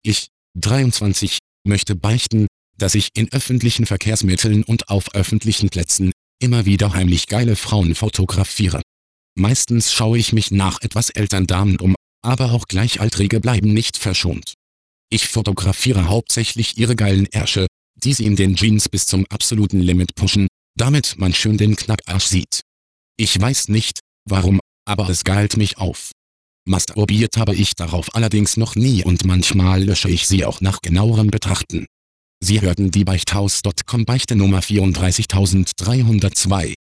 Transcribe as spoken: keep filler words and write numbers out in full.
Ich, dreiundzwanzig, möchte beichten, dass ich in öffentlichen Verkehrsmitteln und auf öffentlichen Plätzen immer wieder heimlich geile Frauen fotografiere. Meistens schaue ich mich nach etwas älteren Damen um, aber auch Gleichaltrige bleiben nicht verschont. Ich fotografiere hauptsächlich ihre geilen Ärsche, die sie in den Jeans bis zum absoluten Limit pushen, damit man schön den Knackarsch sieht. Ich weiß nicht, warum, aber es geilt mich auf. Masturbiert habe ich darauf allerdings noch nie und manchmal lösche ich sie auch nach genauerem Betrachten. Sie hörten die Beichthaus Punkt com Beichte Nummer vierunddreißigtausenddreihundertzwei.